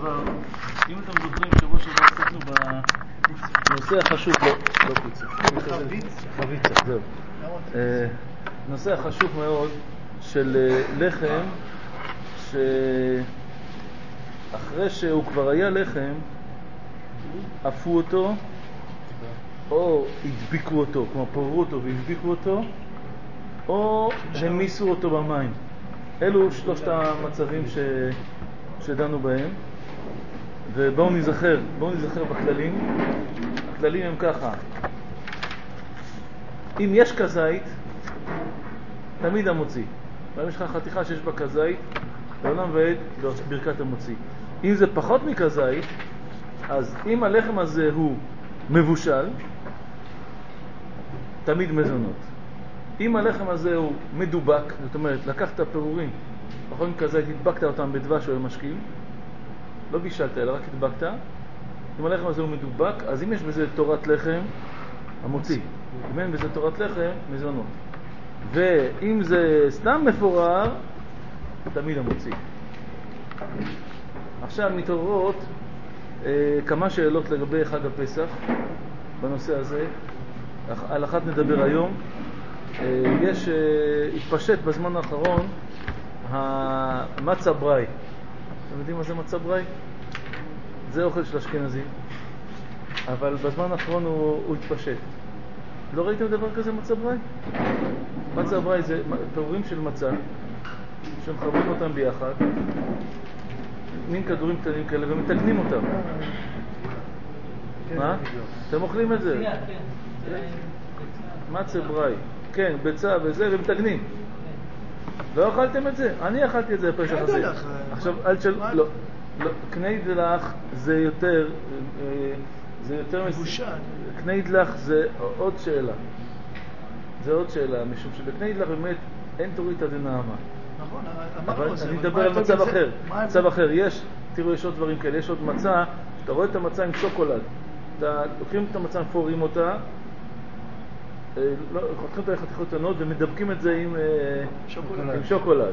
שעבר, אם אתם זוכרים, שבוע שעבר עסקנו בנושא החשוב, לא פיצה, חביצה, זהו. נושא החשוב מאוד של לחם, שאחרי שהוא כבר היה לחם, עפו אותו, או הדביקו אותו, כמו פררו אותו והדביקו אותו, או המיסו אותו במים. אלו שלושת המצבים שדנו בהם. ובואו נזכר בכללים. הכללים הם ככה: אם יש כזית, תמיד המוציא. ואם יש לך חתיכה שיש בה כזית, לעולם ועד ברכת המוציא. אם זה פחות מכזית, אז אם הלחם הזה הוא מבושל, תמיד מזונות. אם הלחם הזה הוא מדובק, זאת אומרת, לקחת פירורים, פחות מכזית, הדבקת אותם בדבש או במשקים, לא בישלת אלא רק הדבקת. אם הלחם הזה הוא מדובק, אז אם יש בזה תורת לחם, המוציא. אם אין בזה תורת לחם, מזונות. ואם זה סתם מפורר, תמיד המוציא. עכשיו מתעוררות כמה שאלות לגבי חג הפסח בנושא הזה. על אחת נדבר היום. התפשט בזמן האחרון המצה בראי. אתם יודעים מה זה מצה בראי? זה אוכל של אשכנזים, אבל בזמן האחרון הוא התפשט. לא ראיתם דבר כזה, מצה בראי? מצה בראי זה פירורים של מצה שמחברים אותם ביחד, מין כדורים קטנים כאלה, ומתקנים אותם. מה? אתם אוכלים את זה? מצה בראי, כן, ביצה וזה, ומתקנים. לא אכלתם את זה? אני אכלתי את זה בפסח הזה. עכשיו, לא, קניידלח זה יותר מבושל. קניידלח זה עוד שאלה. זה עוד שאלה, משום שבקניידלח באמת אין תוריתא דנעמה. נכון, אבל אני אדבר על מצב אחר. מצב אחר, תראו, יש עוד דברים כאלה. יש עוד מצה, אתה רואה את המצה עם שוקולד. לוקחים את המצה, מפורים אותה, חותכים את החתיכות קטנות ומדבקים את זה עם שוקולד.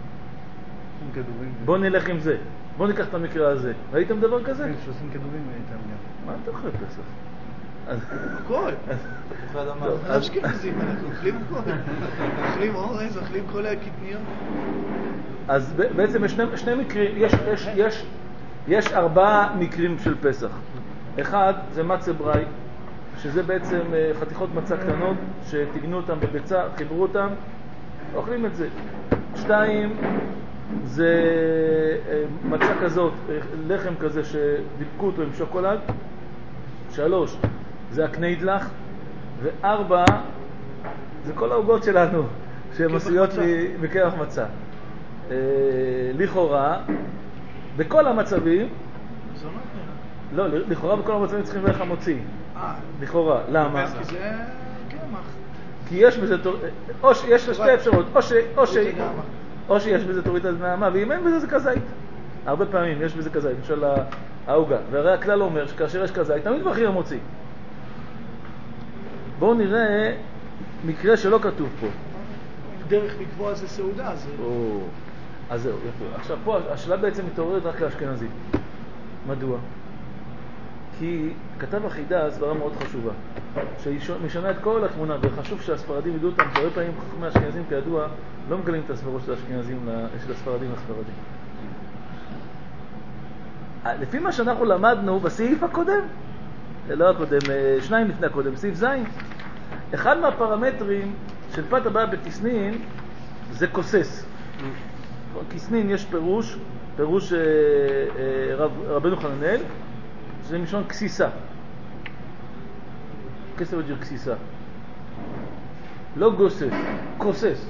בוא נלך עם זה. בוא ניקח את המקרה הזה. ראיתם דבר כזה? כן, שעושים כדורים איתם גם. מה אתה אוכל פסח? הכל. לא אשכנזים, אנחנו אוכלים הכל. אוכלים אורז, אוכלים כל הקטניות. אז בעצם יש שני מקרים, יש 4 מקרים של פסח. אחד זה מצה בראי, שזה בעצם חתיכות מצה קטנות שתגנו אותם בביצה, חיברו אותם, אוכלים את זה. 2 זה מצה כזאת, לחם כזה שדיבקו אותו עם שוקולד. 3 זה הקניידלח. ו4 זה כל העוגות שלנו שהן עשויות מקרח מצה. לכאורה בכל המצבים, לא, לכאורה בכל המצבים צריכים לברך המוציא. לכאורה, למה? כי זה קמח. כי יש בזה יש שתי אפשרויות, או שיש בזה תוריתא דנעמה, ואם אין בזה זה כזית. הרבה פעמים יש בזה כזית, למשל העוגה. והרי הכלל אומר שכאשר יש כזית, תמיד מברכים המוציא. בואו נראה מקרה שלא כתוב פה. דרך לקבוע זה סעודה. אז זהו, יפה. עכשיו פה השאלה בעצם מתעוררת רק לאשכנזים. מדוע? כי כתב החידה סברה מאוד חשובה, שמשנה את כל התמונה, וחשוב שהספרדים ידעו אותם, כי הרבה פעמים חכמי האשכנזים כידוע לא מגלים את הסברות של הספרדים לספרדים. לפי מה שאנחנו למדנו בסעיף הקודם, לא הקודם, 2 לפני הקודם, סעיף ז', אחד מהפרמטרים של פת הבאה בכסנין זה כוסס. כסנין יש פירוש רבנו חננאל, שזה משון כסיסה. כסף וג'יר כסיסה. לא גוסס, כוסס.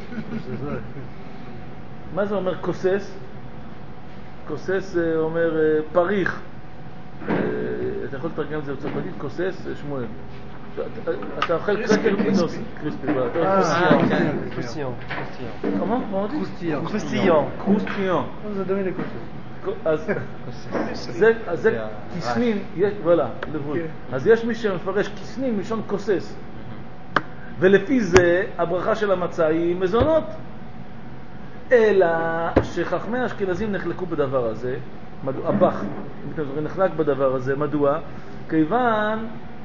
מה זה אומר כוסס? כוסס אומר פריך. אתה יכול לתרגם את זה בצרפתית, כוסס, שמואל. אתה אוכל קרקר בנוס, קריספי, קרוסטיון. כמה? קרוסטיון. זה דומה לקוסס. אז זה כסנין, אז יש מי שמפרש כסנין משון כוסס, ולפי זה הברכה של המצה היא מזונות. אלא שחכמי האשכנזים נחלקו בדבר הזה, הבח, אם אתם זוכרים, נחלק בדבר הזה. מדוע? כיוון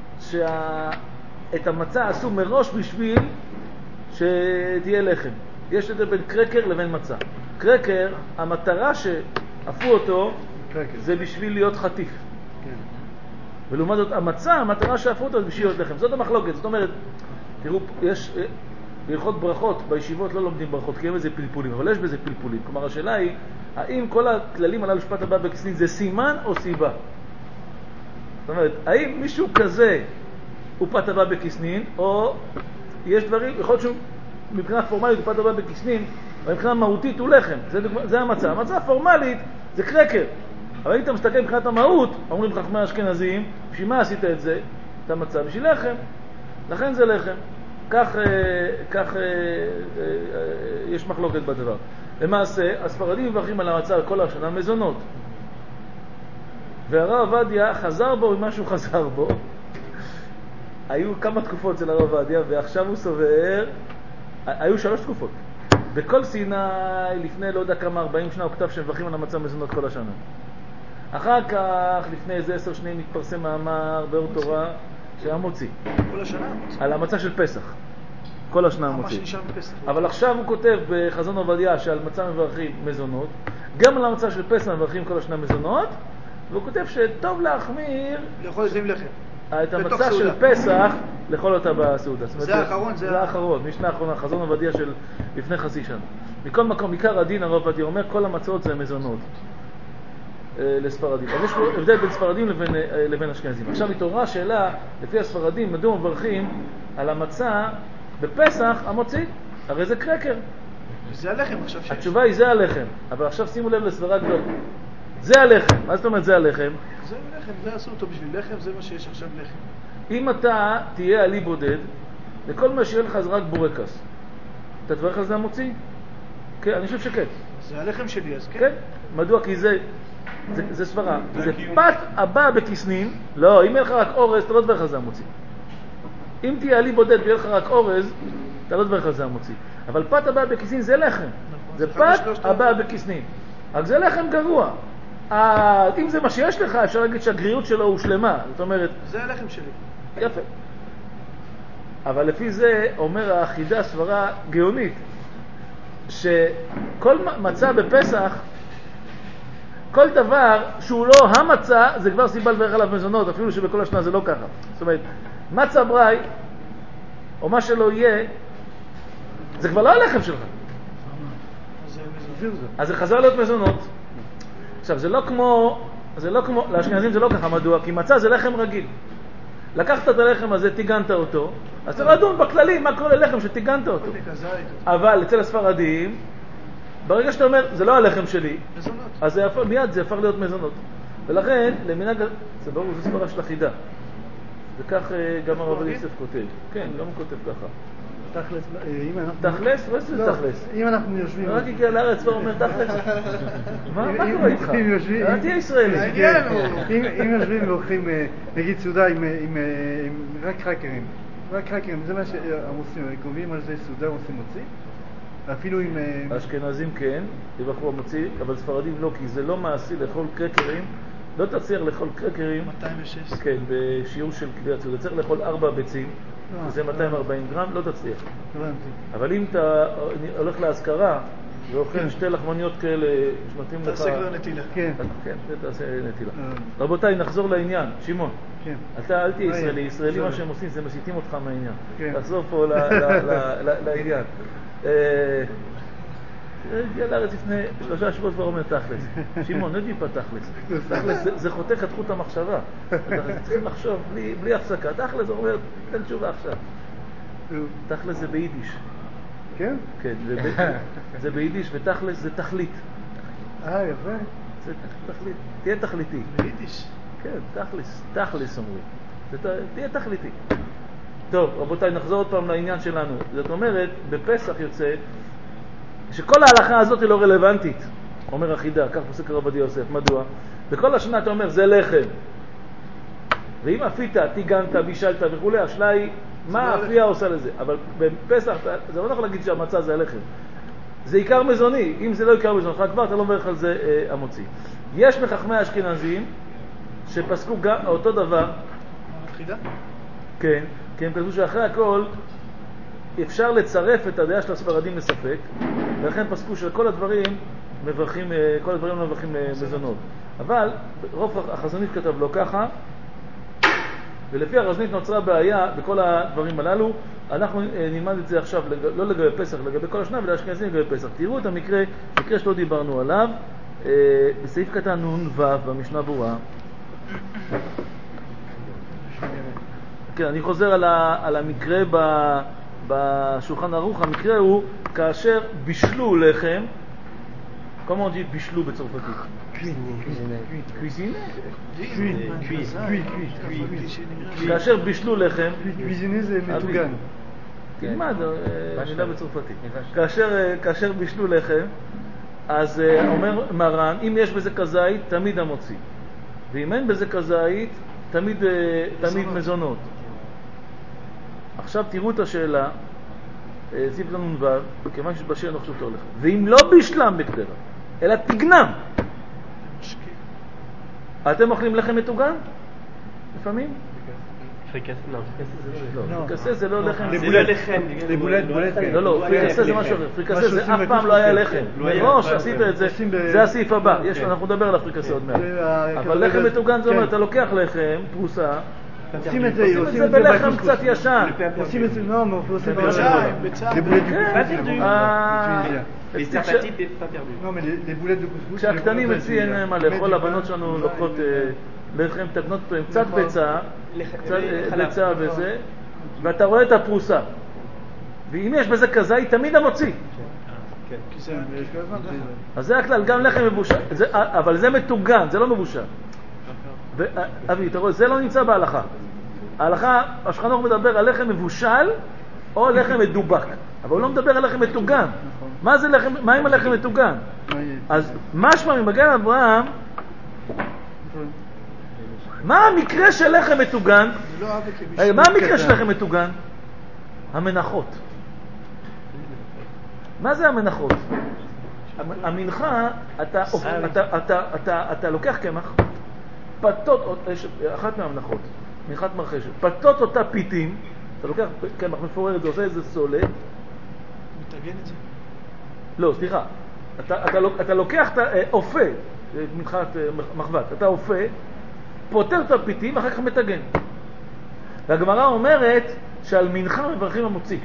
שאת המצה עשו מראש בשביל שתהיה לחם. יש את זה בין קרקר לבין מצה. קרקר, המטרה שעפו אותו זה בשביל להיות חטיף. ולעומת זאת, המצה, המטרה שעפו אותו זה בשביל להיות לחם. זאת המחלוקת. זאת אומרת, תראו, יש בהלכות ברכות, בישיבות לא לומדים ברכות, כי אין בזה פלפולים, אבל יש בזה פלפולים. כלומר, השאלה היא, האם כל הכללים הללו שפת הבא בכסנין זה סימן או סיבה? זאת אומרת, האם מישהו כזה הוא פת הבא בכסנין, או יש דברים, יכול להיות שהוא מבחינה פורמלית הוא פת הבא בכסנין, אבל מבחינה מהותית הוא לחם. זה המצה. המצה הפורמלית זה קרקר. אבל אם אתה מסתכל מבחינת המהות, אומרים חכמי האשכנזים, בשביל מה עשית את זה? את המצה בשביל לחם. לכן זה לחם. כך יש מחלוקת בדבר. למעשה, הספרדים מברכים על המצה כל השנה מזונות. והרב עובדיה חזר בו ממה שהוא חזר בו. היו כמה תקופות של הרב עובדיה, ועכשיו הוא סובר, היו 3 תקופות. בכל סיני, לפני לא יודע כמה 40 שנה, הוא כתב שמברכים על המצה מזונות כל השנה. אחר כך, לפני איזה 10 שנים, התפרסם מאמר באור תורה, שהיה מוציא. כל השנה? על המצה של פסח. כל השנה מוציא. מה שנשאר בפסח. אבל עכשיו הוא כותב בחזון עובדיה שעל מצה מברכים מזונות, גם על המצה של פסח מברכים כל השנה מזונות, והוא כותב שטוב להחמיר לאכול את זה עם לחם. את המצה של פסח לאכול אותה בסעודה. זה האחרון? זה האחרון, משנה האחרונה, חזון עובדיה של לפני חצי שנה. מכל מקום, עיקר הדין הרב עובדיה אומר, כל המצות זה מזונות לספרדים. אז יש פה הבדל בין ספרדים לבין אשכנזים. עכשיו התעוררה השאלה, לפי הספרדים, מדוע מברכים על המצה בפסח המוציא? הרי זה קרקר. זה הלחם עכשיו שיש. התשובה היא זה הלחם, אבל עכשיו שימו לב לסברה גדולה. זה הלחם. מה זאת אומרת זה הלחם? זה לחם, זה עשו אותו בשביל לחם, זה מה שיש עכשיו לחם. אם אתה תהיה עלי בודד, לכל מה שיהיה לך זה רק בורקס. אתה תברך על זה המוציא? כן, אני חושב שכן. זה הלחם שלי, אז כן. כן. מדוע? כי זה סברה. זה פת הבא בכסנין. לא, אם יהיה לך רק אורז, אתה לא תברך על זה המוציא. אם תהיה עלי בודד ויהיה לך רק אורז, אתה לא תברך על זה המוציא. אבל פת הבא בכסנין זה לחם. זה פת הבא בכסנין. רק זה לחם גרוע. אם זה מה שיש לך, אפשר להגיד שהגריות שלו הוא שלמה. זאת אומרת... זה הלחם שלי. יפה. אבל לפי זה אומר האחידה סברה גאונית, שכל מצה בפסח, כל דבר שהוא לא המצה, זה כבר סיבה לברך עליו מזונות, אפילו שבכל השנה זה לא ככה. זאת אומרת, מצה ברי, או מה שלא יהיה, זה כבר לא הלחם שלך. אז זה חזר להיות מזונות. עכשיו, זה לא כמו, לאשכנזים זה לא ככה. מדוע? כי מצה זה לחם רגיל. לקחת את הלחם הזה, תיגנת אותו, אז צריך לדון בכללים מה קורה ללחם שתיגנת אותו. אבל אצל הספרדים, ברגע שאתה אומר, זה לא הלחם שלי, אז מיד זה הפך להיות מזונות. ולכן, למנהג, זה ברור, זה סברה של אחידה. וכך גם הרב יוסף כותב. כן, גם הוא כותב ככה. תכלס? לא זה תכלס. אם אנחנו יושבים... רק הגיע לארץ ואומר תכלס. מה קורה איתך? אל תהיה ישראלי. אם יושבים ואוכלים, נגיד סעודה עם רק קרקרים. רק קרקרים, זה מה שהמוסלמים קובעים על זה סעודה עושים מוציא? אפילו עם... האשכנזים כן, יבחרו המוציא, אבל ספרדים לא, כי זה לא מעשי לאכול קרקרים. לא תצליח לאכול קרקרים. 206. כן, בשיעור של קביעת סעודה. צריך לאכול 4 ביצים. זה 240 גרם, לא תצליח. אבל אם אתה הולך להזכרה ואוכל 2 לחמניות כאלה שנותנים לך... תעשה כבר נטילה. כן, תעשה נטילה. רבותיי, נחזור לעניין. שמעון, אתה אל תהיה ישראלי. ישראלי מה שהם עושים זה מסיתים אותך מהעניין. תחזור פה לעניין. הגיע לארץ לפני 3 שבועות כבר אומר תכלס. שמעון, לא דיפה תכלס. תכלס זה חותך את חוט המחשבה. צריכים לחשוב בלי הפסקה. תכלס הוא אומר, תן תשובה עכשיו. תכלס זה ביידיש. כן? כן, זה ביידיש, ותכלס זה תכלית. יפה. זה תכלית. תהיה תכליתי. ביידיש? כן, תכלס אומרים. תהיה תכליתי. טוב, רבותיי, נחזור עוד פעם לעניין שלנו. זאת אומרת, בפסח יוצא שכל ההלכה הזאת היא לא רלוונטית, אומר אחידה, כך פוסק הרב עובדיה יוסף. מדוע? בכל השנה אתה אומר זה לחם, ואם אפית, תיגנת, בישלת וכו', השאלה היא מה האפייה עושה לזה. אבל בפסח זה לא נכון להגיד שהמצה זה הלחם, זה עיקר מזוני. אם זה לא עיקר מזונך כבר אתה לא מברך על זה המוציא. יש מחכמי האשכנזים שפסקו גם אותו דבר. חידה? כן, כי הם כתבו שאחרי הכל אפשר לצרף את הדעה של הספרדים לספק, ולכן פסקו שכל הדברים מברכים, כל הדברים לא מברכים מזונות. אבל רוב החזונית כתב לא ככה, ולפי החזונית נוצרה בעיה בכל הדברים הללו. אנחנו נלמד את זה עכשיו לא לגבי פסח, לגבי כל השנה, ולאשכנזים לגבי פסח. תראו את המקרה שלא דיברנו עליו, בסעיף קטן נ"ו במשנה ברורה. כן, אני חוזר על המקרה בשולחן ערוך. המקרה הוא כאשר בישלו לחם. comment on dit בישלו בצרפתית? cuisiner. כאשר בישלו לחם. cuisiner זה מטוגן. תלמד מילה בצרפתית. כאשר בישלו לחם, אז אומר מרן, אם יש בזה כזית, תמיד המוציא. ואם אין בזה כזית, תמיד מזונות. עכשיו תראו את השאלה, סעיף נ"ו, כיוון שבשיר נחשוב תור לך. ואם לא בישלם בקדרה, אלא תגנם. אתם אוכלים לחם מטוגן? לפעמים? פריקסה זה לא לחם. זה לא לחם. לא, פריקסה זה משהו אחר. פריקסה זה אף פעם לא היה לחם. מראש עשית את זה, זה הסעיף הבא. אנחנו נדבר על הפריקסה עוד מעט. אבל לחם מטוגן זה אומר, אתה לוקח לחם, פרוסה, עושים את זה בלחם קצת ישן. עושים את זה, עושים כשהקטנים אצלי אין מה לאכול, הבנות שלנו לוקחות לחם, תקנות אותו עם קצת ביצה וזה, ואתה רואה את הפרוסה, ואם יש בזה כזית תמיד המוציא. אז זה הכלל, גם לחם מבושל, אבל זה מטוגן, זה לא מבושל. אבי, אתה רואה, זה לא נמצא בהלכה. ההלכה, השולחן ערוך מדבר על לחם מבושל או לחם מדובק, אבל הוא לא מדבר על לחם מטוגן. מה עם הלחם מטוגן? אז משמע ממגן אברהם, מה המקרה של לחם מטוגן? מה המקרה של לחם מטוגן? המנחות. מה זה המנחות? המנחה, אתה לוקח קמח, פתות, אחת מהמנחות, מנחת מרחשת, פתות אותה פיתים, אתה לוקח קמח מפורר את זה, עושה איזה סולת. מתאגן את זה? לא, סליחה. אתה לוקח את האופה, מנחת מחבת, אתה אופה, פותר את הפיתים, אחר כך מתאגן. והגמרא אומרת שעל מנחה מברכים המוציא.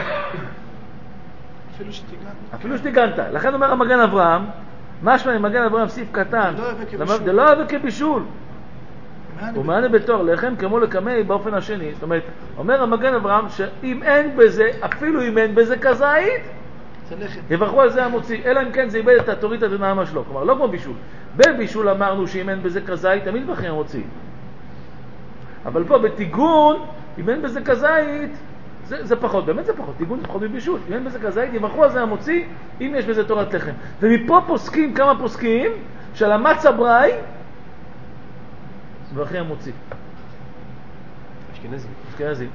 אפילו שתיגנת. לכן אומר המגן אברהם, משמע ממגן אברהם סעיף קטן, זה לא אוהב כבישול. ומענה בתור לחם כמו לקמי באופן השני. זאת אומרת, אומר המגן אברהם שאם אין בזה, אפילו אם אין בזה כזית, יברכו על זה המוציא, אלא אם כן זה איבד את התורית הדנאמה שלו. כלומר, לא כמו בישול. בבישול אמרנו שאם אין בזה כזית, תמיד יברכו המוציא. אבל פה בתיגון, אם אין בזה כזית, זה פחות, באמת זה פחות, תיגון זה פחות מבישול. אם אין בזה כזית, יברכו על זה המוציא, אם יש בזה תורת לחם. ומפה פוסקים, כמה פוסקים, של המצה בראי, מברכי המוציא. אשכנזים.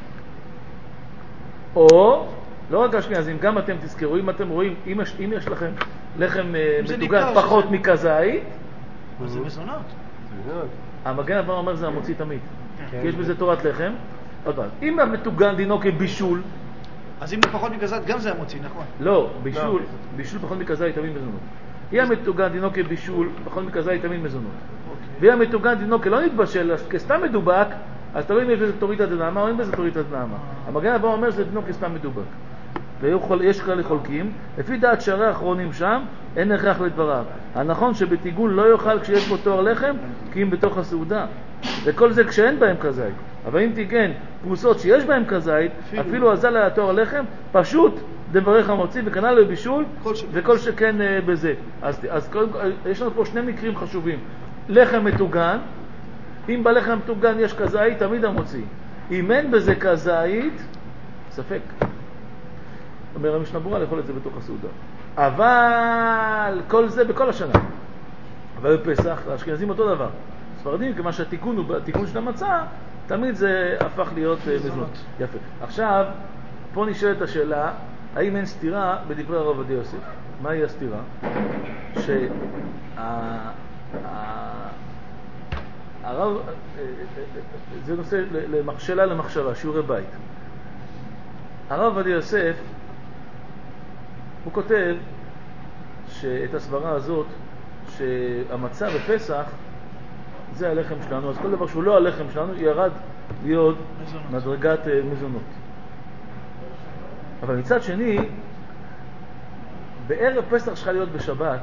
או, לא רק אשכנזים, גם אתם תזכרו, אם אתם רואים, אם יש לכם לחם מטוגן פחות מכזית, זה מזונות. המגן אברהם אומר זה המוציא תמיד. כי יש בזה תורת לחם. עוד פעם, אם המטוגן דינו כבישול, אז אם זה פחות מכזית, גם זה המוציא, נכון? לא, בישול פחות מכזית תמיד מזונות. אם המטוגן דינו כבישול, פחות מכזית תמיד מזונות. ואם המטוגן דינו כלא נתבשל, כסתם מדובק, אז תראו אם יש בזה תורית הדנאמה או אין בזה תורית הדנאמה. המגן אברהם אומר שזה דינו כסתם מדובק. ויש כאלה חולקים, לפי דעת שערי האחרונים שם, אין הכרח לדבריו. הנכון שבתיגון לא יאכל כשיש בו תואר לחם, כי אם בתוך הסעודה. וכל זה כשאין בהם כזית. אבל אם תיגן פרוסות שיש בהם כזית, אפילו אזל על התואר לחם, פשוט דבריך המוציא וכנ"ל לבישול, וכל שכן בזה. אז יש לנו פה שני מקרים חשובים. לחם מטוגן, אם בלחם מטוגן יש כזית, תמיד המוציא. אם אין בזה כזית, ספק. אומר המשנה ברורה לאכול את זה בתוך הסעודה. אבל כל זה בכל השנה. אבל בפסח, האשכנזים אותו דבר. ספרדים, כמה שהתיקון הוא בתיקון של המצה, תמיד זה הפך להיות מזונות. יפה. עכשיו, פה נשאלת השאלה, האם אין סתירה בדברי הרב עובדיה יוסף? מהי הסתירה? הרב, זה נושא שאלה למחשבה, שיעורי בית. הרב עובדיה יוסף, הוא כותב שאת הסברה הזאת, שהמצה בפסח זה הלחם שלנו, אז כל דבר שהוא לא הלחם שלנו ירד להיות מדרגת מזונות. אבל מצד שני, בערב פסח שלך להיות בשבת,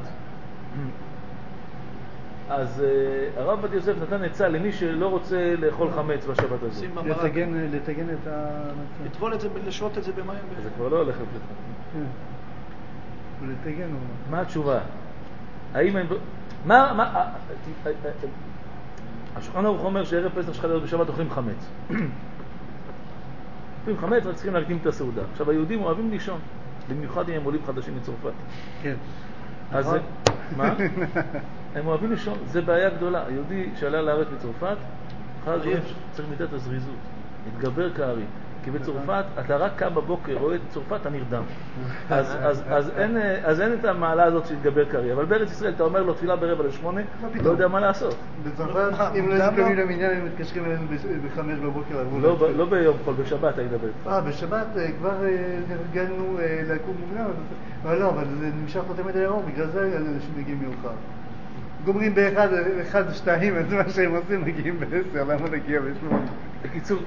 אז הרב עובדיה יוסף נתן עצה למי שלא רוצה לאכול חמץ בשבת הזאת. לתגן את המצה. לטבול את זה, לשרות את זה במים. זה כבר לא הולך לפתח. כן. ולתגן. מה התשובה? האם הם... השולחן ערוך אומר שערב פסח שלך להיות בשבת אוכלים חמץ. אוכלים חמץ, רק צריכים להקדים את הסעודה. עכשיו, היהודים אוהבים לישון, במיוחד אם הם עולים חדשים מצרפת. כן. אז מה? הם אוהבים לישון, זה בעיה גדולה. היהודי שעלה לארץ מצרפת, אחד הדברים צריך מידת הזריזות, להתגבר כארי. כי בצרפת, אתה רק קם בבוקר, רואה את צרפת, אתה נרדם. אז אין את המעלה הזאת שהתגבר כארי. אבל בארץ ישראל, אתה אומר לו תפילה ב7:45, לא יודע מה לעשות. בצרפת, אם לא יתקמים למניין, הם מתקשרים אלינו ב5 בבוקר. לא ביום חול, בשבת היית בבית. בשבת כבר הרגלנו לקום מוקדם, אבל לא, אבל זה נמשך לו תמיד היום, בגלל זה אנשים מגיעים מאוחר. גומרים ב1-2, אז מה שהם עושים מגיעים ב10, למה נגיע ב8? בקיצור,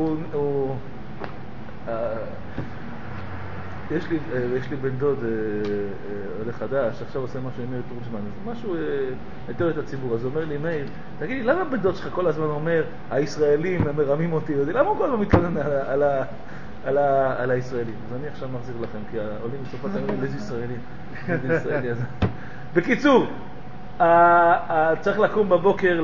יש לי בן דוד עולה חדש, עכשיו עושה משהו עם מאיר תורג'מן, משהו יותר את הציבור, אז הוא אומר לי, מאיר, תגיד לי, למה בן דוד שלך כל הזמן אומר, הישראלים הם מרמים אותי, למה הוא כל הזמן מתכונן על הישראלים? אז אני עכשיו מחזיר לכם, כי העולים מצרפת אומרים, איזה ישראלי, בקיצור, צריך לקום בבוקר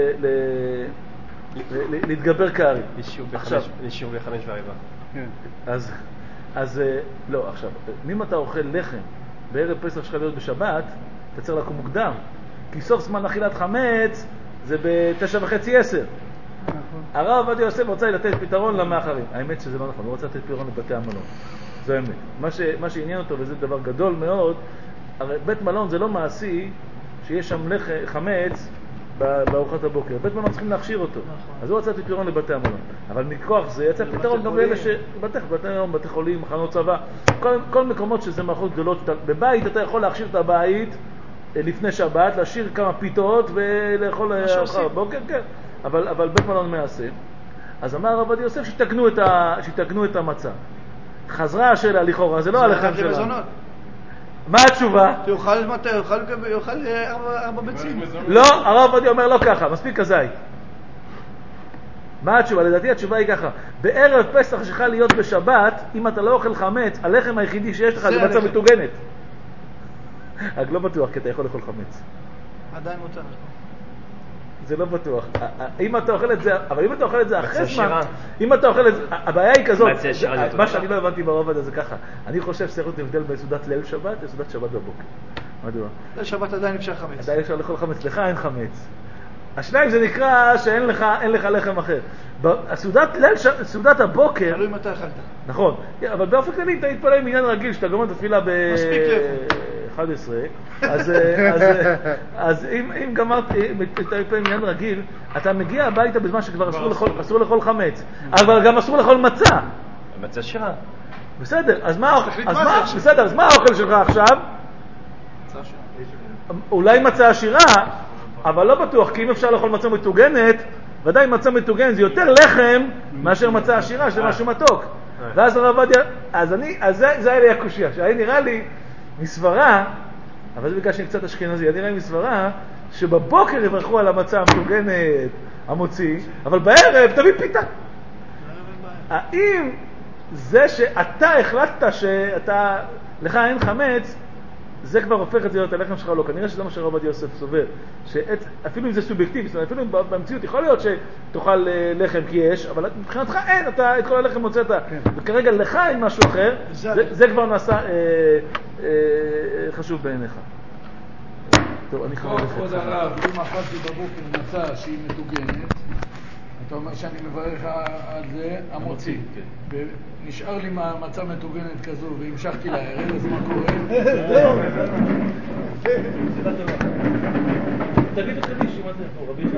להתגבר כארי. לשיעור ב5:15. אז לא, עכשיו, אם אתה אוכל לחם בערב פסח שלך להיות בשבת, אתה צריך לקום מוקדם, כי סוף זמן אכילת חמץ זה ב9:30-10. הרב עובדיה יוסף רוצה לתת פתרון למאחרים. האמת שזה לא נכון, הוא רוצה לתת פתרון לבתי המלון. זו האמת. מה שעניין אותו, וזה דבר גדול מאוד, הרי בית מלון זה לא מעשי שיש שם חמץ בארוחת הבוקר. בית מלון צריכים להכשיר אותו. אז הוא רצה פתרון לבתי המלון. אבל מכוח זה יצא פתרון גם לאלה בתי מלון, בתי חולים, מחנות צבא. כל מקומות שזה מערכות גדולות. בבית אתה יכול להכשיר את הבית לפני שבת, להשאיר כמה פיתות ולאכול ארוחת בוקר, כן. אבל בית מלון מעשה. אז אמר הרב עובדיה יוסף שיתקנו את המצה. חזרה השאלה לכאורה, זה לא הלחם שלנו. מה התשובה? יאכל 4 ביצים. לא, הרב עובדיה אומר לא ככה, מספיק הזית. מה התשובה? לדעתי התשובה היא ככה, בערב פסח שלך להיות בשבת, אם אתה לא אוכל חמץ, הלחם היחידי שיש לך זה מצה מטוגנת. רק לא בטוח, כי אתה יכול לאכול חמץ. עדיין מותר. זה לא בטוח. אם אתה אוכל את זה, אבל אם אתה אוכל את זה אחרי זמן, אם אתה אוכל את זה, הבעיה היא כזאת, מה שאני לא הבנתי ברוב הזה זה ככה, אני חושב שצריך להיות הבדל בין סעודת ליל שבת לסעודת שבת בבוקר. מדוע? ליל שבת עדיין אפשר חמץ. עדיין אפשר לאכול חמץ, לך אין חמץ. השניים זה נקרא שאין לך לחם אחר. סעודת הבוקר... תלוי מתי אכלת. נכון, אבל באופן כללי אתה התפלל עם עניין רגיל, שאתה גומר את התפילה ב-11, אז אם גמרת את העניין רגיל, אתה מגיע הביתה בזמן שכבר אסור לאכול חמץ, אבל גם אסור לאכול מצה. מצה שירה. בסדר, אז מה האוכל שלך עכשיו? אולי מצה עשירה, אבל לא בטוח, כי אם אפשר לאכול מצה מטוגנת, ודאי מצה מטוגנת זה יותר לחם מאשר מצה עשירה, שזה משהו מתוק. ואז הרב עובדיה, אז זה היה לי הקושיה, שהיה נראה לי מסברה, אבל זה בגלל שאני קצת אשכנזי, נראה לי מסברה, שבבוקר יברכו על המצה המטוגנת המוציא, אבל בערב תביא פיתה. האם זה שאתה החלטת לך אין חמץ, זה כבר הופך את זה להיות הלחם שלך, לא, כנראה שזה מה שהרב עובדיה יוסף סובר, שאפילו אם זה סובייקטיבי, זאת אומרת, אפילו במציאות יכול להיות שתאכל לחם כי יש, אבל מבחינתך אין, אתה את כל הלחם מוצאת, וכרגע לך אין משהו אחר, זה כבר נעשה חשוב בעיניך. טוב, אני חושב לך. כבוד הרב, אם אכלתי בבוקר מצה שהיא מטוגנת, אתה אומר שאני מברך על זה המוציא, ונשאר לי מצה מטוגנת כזו והמשכתי לערב, אז מה קורה? תגיד את קדישי, מה זה פה, רבי